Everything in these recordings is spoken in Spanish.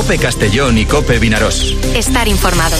COPE Castellón y COPE Vinarós. Estar informado.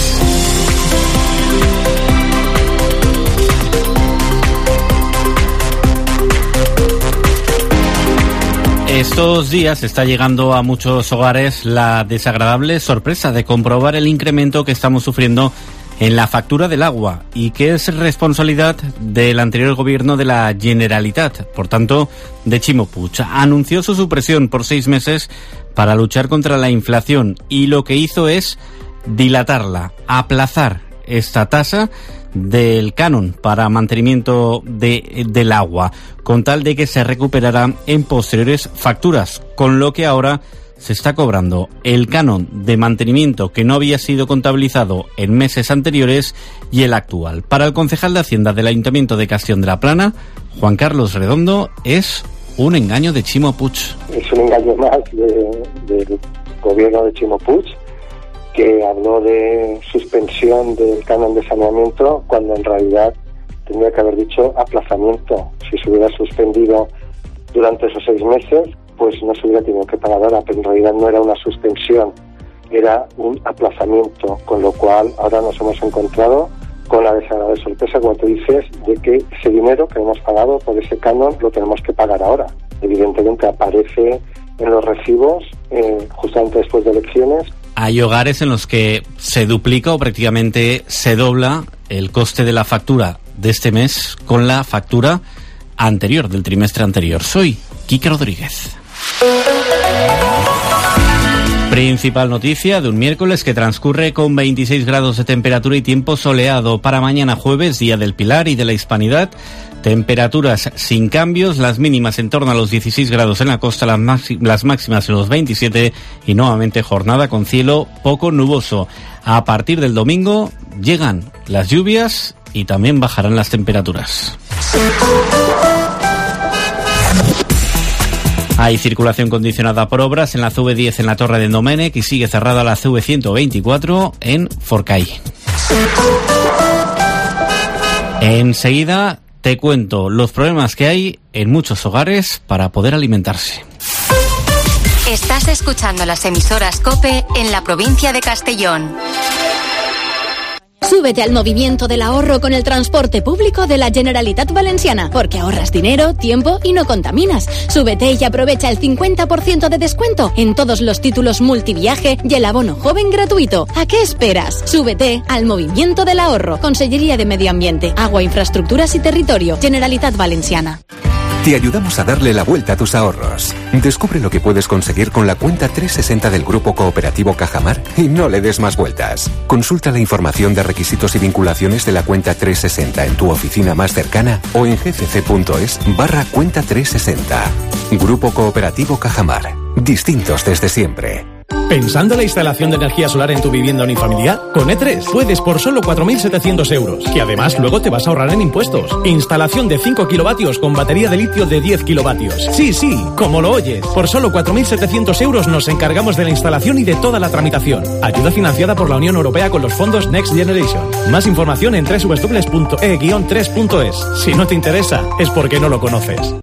Estos días está llegando a muchos hogares la desagradable sorpresa de comprobar el incremento que estamos sufriendo en la factura del agua y que es responsabilidad del anterior gobierno de la Generalitat, por tanto, de Ximo Puig. Anunció su supresión por 6 meses para luchar contra la inflación y lo que hizo es dilatarla, aplazar esta tasa del canon para mantenimiento del agua, con tal de que se recuperará en posteriores facturas, con lo que ahora se está cobrando el canon de mantenimiento que no había sido contabilizado en meses anteriores y el actual. Para el concejal de Hacienda del Ayuntamiento de Castellón de la Plana, Juan Carlos Redondo, es un engaño de Ximo Puig. Es un engaño más del gobierno de Ximo Puig, que habló de suspensión del canon de saneamiento cuando en realidad tendría que haber dicho aplazamiento. Si se hubiera suspendido durante esos 6 meses, pues no se hubiera tenido que pagar ahora, pero en realidad no era una suspensión, era un aplazamiento, con lo cual ahora nos hemos encontrado con la desagradable sorpresa, como tú dices, de que ese dinero que hemos pagado por ese canon lo tenemos que pagar ahora. Evidentemente aparece en los recibos justamente después de elecciones. Hay hogares en los que se duplica o prácticamente se dobla el coste de la factura de este mes con la factura anterior, del trimestre anterior. Soy Quique Rodríguez. Principal noticia de un miércoles que transcurre con 26 grados de temperatura y tiempo soleado. Para mañana jueves, Día del Pilar y de la Hispanidad, temperaturas sin cambios, las mínimas en torno a los 16 grados en la costa, las máximas en los 27 y nuevamente jornada con cielo poco nuboso. A partir del domingo llegan las lluvias y también bajarán las temperaturas. Hay circulación condicionada por obras en la CV10 en la Torre de Domenech y sigue cerrada la CV124 en Forcall. Enseguida te cuento los problemas que hay en muchos hogares para poder alimentarse. Estás escuchando las emisoras COPE en la provincia de Castellón. Súbete al movimiento del ahorro con el transporte público de la Generalitat Valenciana, porque ahorras dinero, tiempo y no contaminas. Súbete y aprovecha el 50% de descuento en todos los títulos multiviaje y el abono joven gratuito. ¿A qué esperas? Súbete al movimiento del ahorro. Consellería de Medio Ambiente, Agua, Infraestructuras y Territorio, Generalitat Valenciana. Te ayudamos a darle la vuelta a tus ahorros. Descubre lo que puedes conseguir con la cuenta 360 del Grupo Cooperativo Cajamar y no le des más vueltas. Consulta la información de requisitos y vinculaciones de la cuenta 360 en tu oficina más cercana o en gcc.es/cuenta 360. Grupo Cooperativo Cajamar. Distintos desde siempre. ¿Pensando en la instalación de energía solar en tu vivienda unifamiliar? Con E3 puedes por solo 4.700 euros, que además luego te vas a ahorrar en impuestos. Instalación de 5 kilovatios con batería de litio de 10 kilovatios. Sí, como lo oyes. Por solo 4.700 euros nos encargamos de la instalación y de toda la tramitación. Ayuda financiada por la Unión Europea con los fondos Next Generation. Más información en www.e-3.es. Si no te interesa, es porque no lo conoces.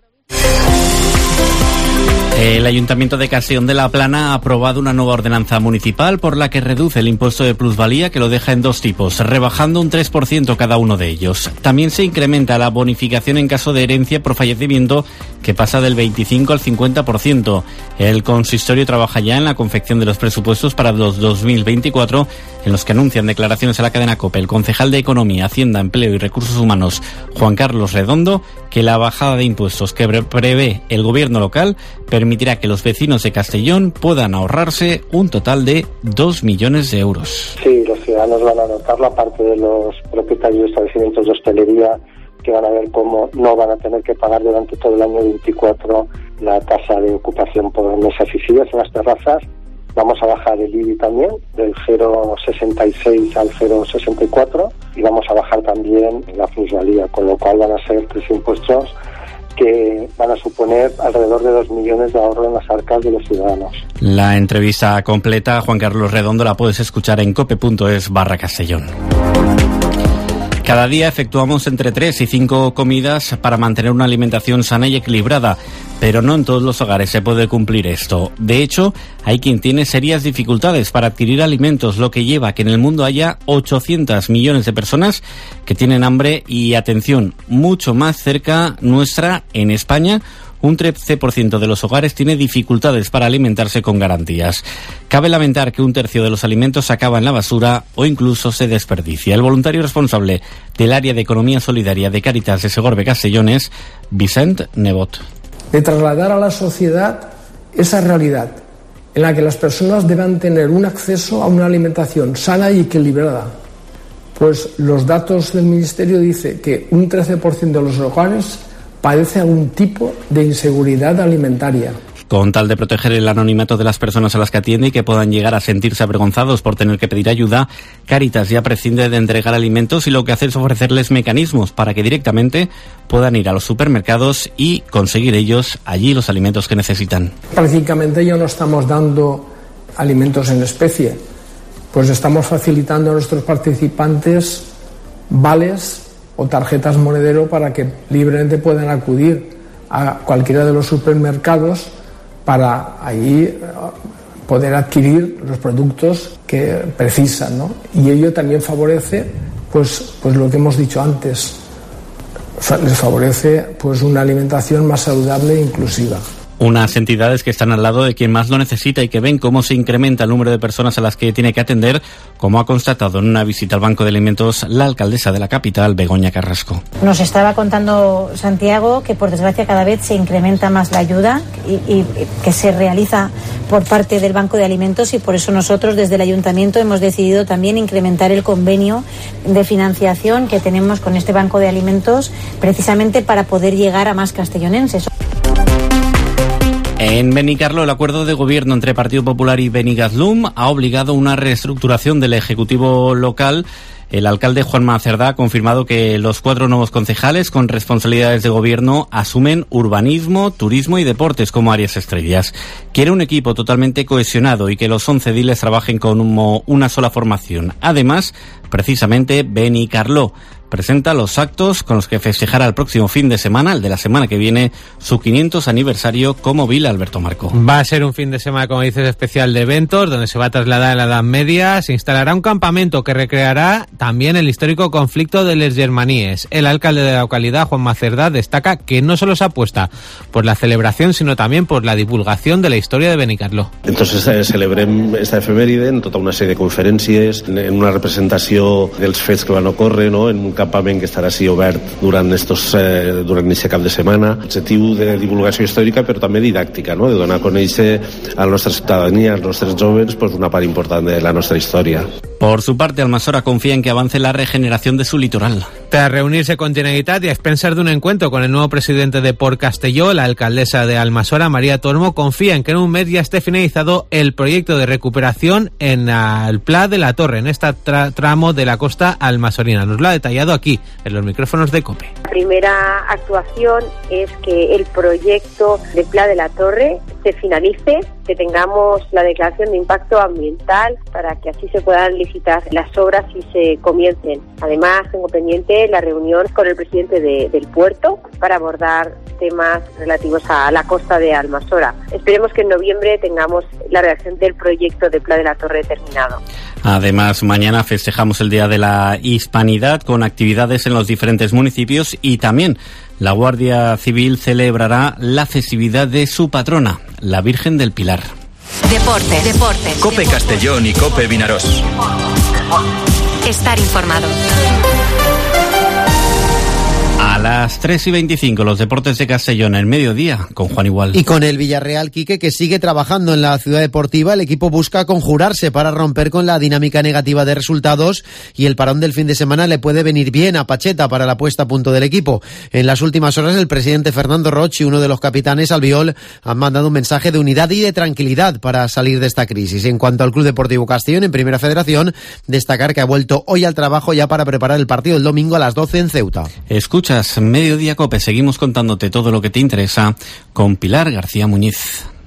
El Ayuntamiento de Castellón de la Plana ha aprobado una nueva ordenanza municipal por la que reduce el impuesto de plusvalía, que lo deja en 2 tipos, rebajando un 3% cada uno de ellos. También se incrementa la bonificación en caso de herencia por fallecimiento, que pasa del 25 al 50%. El consistorio trabaja ya en la confección de los presupuestos para los 2024, en los que anuncian declaraciones a la cadena COPE el concejal de Economía, Hacienda, Empleo y Recursos Humanos, Juan Carlos Redondo, que la bajada de impuestos que prevé el gobierno local permitirá que los vecinos de Castellón puedan ahorrarse un total de 2 millones de euros. Sí, los ciudadanos van a notarlo, aparte de los propietarios de establecimientos de hostelería, que van a ver cómo no van a tener que pagar durante todo el año 24 la tasa de ocupación por mesas y sillas en las terrazas. Vamos a bajar el IBI también del 0,66 al 0,64 y vamos a bajar también la plusvalía, con lo cual van a ser 3 impuestos que van a suponer alrededor de 2 millones de ahorro en las arcas de los ciudadanos. La entrevista completa, Juan Carlos Redondo, la puedes escuchar en cope.es/Castellón. Cada día efectuamos entre 3 y 5 comidas para mantener una alimentación sana y equilibrada, pero no en todos los hogares se puede cumplir esto. De hecho, hay quien tiene serias dificultades para adquirir alimentos, lo que lleva a que en el mundo haya 800 millones de personas que tienen hambre y, atención, mucho más cerca nuestra, en España, un 13% de los hogares tiene dificultades para alimentarse con garantías. Cabe lamentar que un tercio de los alimentos se acaba en la basura o incluso se desperdicia. El voluntario responsable del área de Economía Solidaria de Cáritas de Segorbe Castellón es Vicent Nebot. De trasladar a la sociedad esa realidad en la que las personas deben tener un acceso a una alimentación sana y equilibrada. Pues los datos del Ministerio dicen que un 13% de los hogares padece algún tipo de inseguridad alimentaria. Con tal de proteger el anonimato de las personas a las que atiende y que puedan llegar a sentirse avergonzados por tener que pedir ayuda, Cáritas ya prescinde de entregar alimentos y lo que hace es ofrecerles mecanismos para que directamente puedan ir a los supermercados y conseguir ellos allí los alimentos que necesitan. Prácticamente ya no estamos dando alimentos en especie, pues estamos facilitando a nuestros participantes vales o tarjetas monedero para que libremente puedan acudir a cualquiera de los supermercados para ahí poder adquirir los productos que precisan, ¿no? Y ello también favorece pues lo que hemos dicho antes, les favorece pues una alimentación más saludable e inclusiva. Unas entidades que están al lado de quien más lo necesita y que ven cómo se incrementa el número de personas a las que tiene que atender, como ha constatado en una visita al Banco de Alimentos la alcaldesa de la capital, Begoña Carrasco. Nos estaba contando Santiago que por desgracia cada vez se incrementa más la ayuda y que se realiza por parte del Banco de Alimentos, y por eso nosotros desde el Ayuntamiento hemos decidido también incrementar el convenio de financiación que tenemos con este Banco de Alimentos, precisamente para poder llegar a más castellonenses. En Benicarló, el acuerdo de gobierno entre Partido Popular y Benigaslum ha obligado una reestructuración del Ejecutivo local. El alcalde Juanma Cerdá ha confirmado que los 4 nuevos concejales con responsabilidades de gobierno asumen urbanismo, turismo y deportes como áreas estrellas. Quiere un equipo totalmente cohesionado y que los 11 ediles trabajen como una sola formación. Además, precisamente Benicarló presenta los actos con los que festejará el próximo fin de semana, el de la semana que viene, su 500 aniversario como Vila Alberto Marco. Va a ser un fin de semana, como dices, especial de eventos, donde se va a trasladar a la Edad Media. Se instalará un campamento que recreará también el histórico conflicto de les Germaníes. El alcalde de la localidad, Juanma Cerdá, destaca que no solo se apuesta por la celebración, sino también por la divulgación de la historia de Benicarló. Entonces celebrem esta efemèride en tota una sèrie de conferències, en una representació dels fets que van ocórrer, no? En un campament que estarà així obert durant aquest cap de setmana. Objectiu de divulgació històrica, però també didàctica, no? De donar a conèixer a la nostra ciutadania, als nostres jóvens, pues una part important de la nostra història. Por su parte, Almasora confía en que avance la regeneración de su litoral. Tras reunirse con Generalitat y a expensas de un encuentro con el nuevo presidente de Port Castelló, la alcaldesa de Almasora, María Tormo, confía en que en un mes ya esté finalizado el proyecto de recuperación en el Pla de la Torre, en este tramo de la costa almasorina. Nos lo ha detallado aquí, en los micrófonos de COPE. La primera actuación es que el proyecto de Pla de la Torre se finalice, que tengamos la declaración de impacto ambiental para que así se puedan licitar las obras y se comiencen. Además, tengo pendiente la reunión con el presidente del puerto para abordar temas relativos a la costa de Almasora. Esperemos que en noviembre tengamos la redacción del proyecto de Pla de la Torre terminado. Además, mañana festejamos el Día de la Hispanidad con actividades en los diferentes municipios y también la Guardia Civil celebrará la festividad de su patrona, la Virgen del Pilar. Deportes. COPE Castellón y COPE Vinarós. Estar informado. A las 3:25, los deportes de Castellón, el mediodía, con Juan Igual. Y con el Villarreal, Quique, que sigue trabajando en la ciudad deportiva, el equipo busca conjurarse para romper con la dinámica negativa de resultados, y el parón del fin de semana le puede venir bien a Pacheta para la puesta a punto del equipo. En las últimas horas, el presidente Fernando Roch y uno de los capitanes, Albiol, han mandado un mensaje de unidad y de tranquilidad para salir de esta crisis. En cuanto al Club Deportivo Castellón, en Primera Federación, destacar que ha vuelto hoy al trabajo ya para preparar el partido el domingo a las 12 en Ceuta. Escuchas Mediodía COPE, seguimos contándote todo lo que te interesa con Pilar García Muñiz.